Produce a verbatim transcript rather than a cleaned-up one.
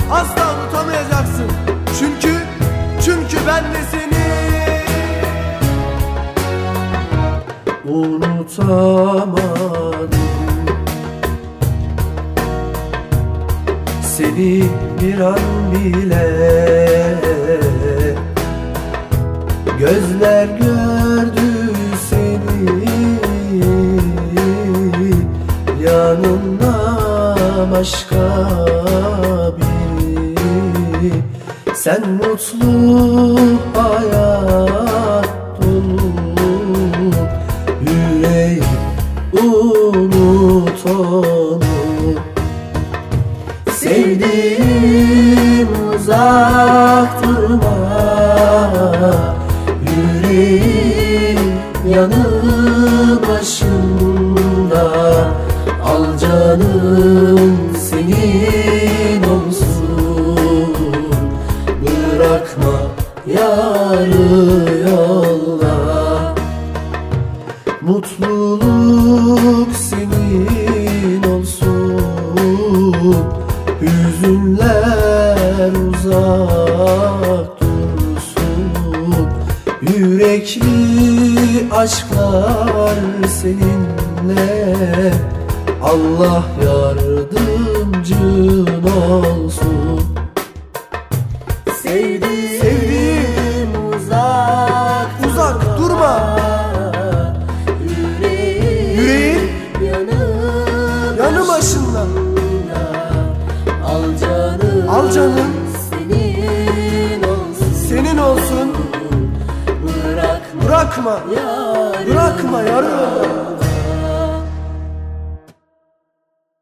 asla unutamayacaksın. Çünkü, çünkü ben de seni unutamadım. Seni bir an bile gözler gördü seni, yanında başka biri. Sen mutlu hayat dolu, yüreği unut onu. Sevdiğim uzak durma, yüreğim yanı başında. Al canım senin olsun, bırakma yarı yolda. Mutluluk senin olsun, hüzünler uzak dursun. Yürekli aşklar seninle, Allah yardımcın olsun. Sevdiğim, Sevdiğim uzak, uzak durma, yüreğim, yüreğin yanı, yanı başında. Al canım, Al canım senin olsun, senin olsun, bırakma, bırakma yarı bırakma yarı yolda.